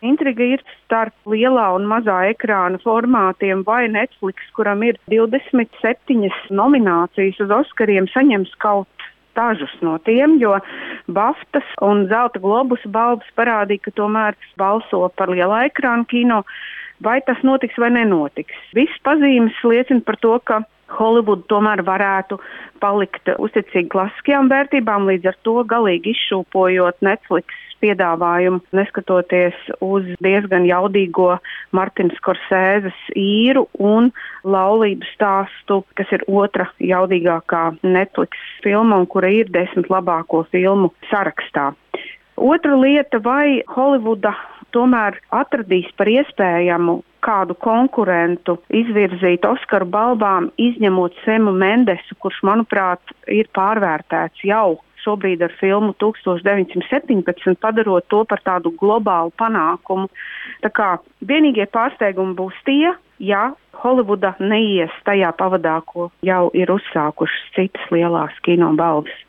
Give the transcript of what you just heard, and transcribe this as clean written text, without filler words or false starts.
Intriga ir starp lielā un mazā ekrāna formātiem, vai Netflix, kuram ir 27 nominācijas uz Oskariem, saņems kaut dažus no tiem, jo BAFTAs un Zelta globusa balvas parādīja, ka tomēr balso par lielā ekrāna kino. Vai tas notiks vai nenotiks? Viss pazīmes liecina par to, ka Holivuda tomēr varētu palikt uzticīgi klasiskajām vērtībām, līdz ar to galīgi izšūpojot Netflix piedāvājumu, neskatoties uz diezgan jaudīgo Martina Skorsēzes īru un laulību stāstu, kas ir otra jaudīgākā Netflix filma un kura ir 10 labāko filmu sarakstā. Otra lieta, vai Holivuda tomēr atradīs par iespējamu kādu konkurentu izvirzīt Oskaru balvām, izņemot Semu Mendesu, kurš, manuprāt, ir pārvērtēts jau šobrīd ar filmu 1917, padarot to par tādu globālu panākumu. Tā kā vienīgie pārsteigumi būs tie, ja Holivuda neies tajā pavadā, ko jau ir uzsākušas citas lielās kino balvas.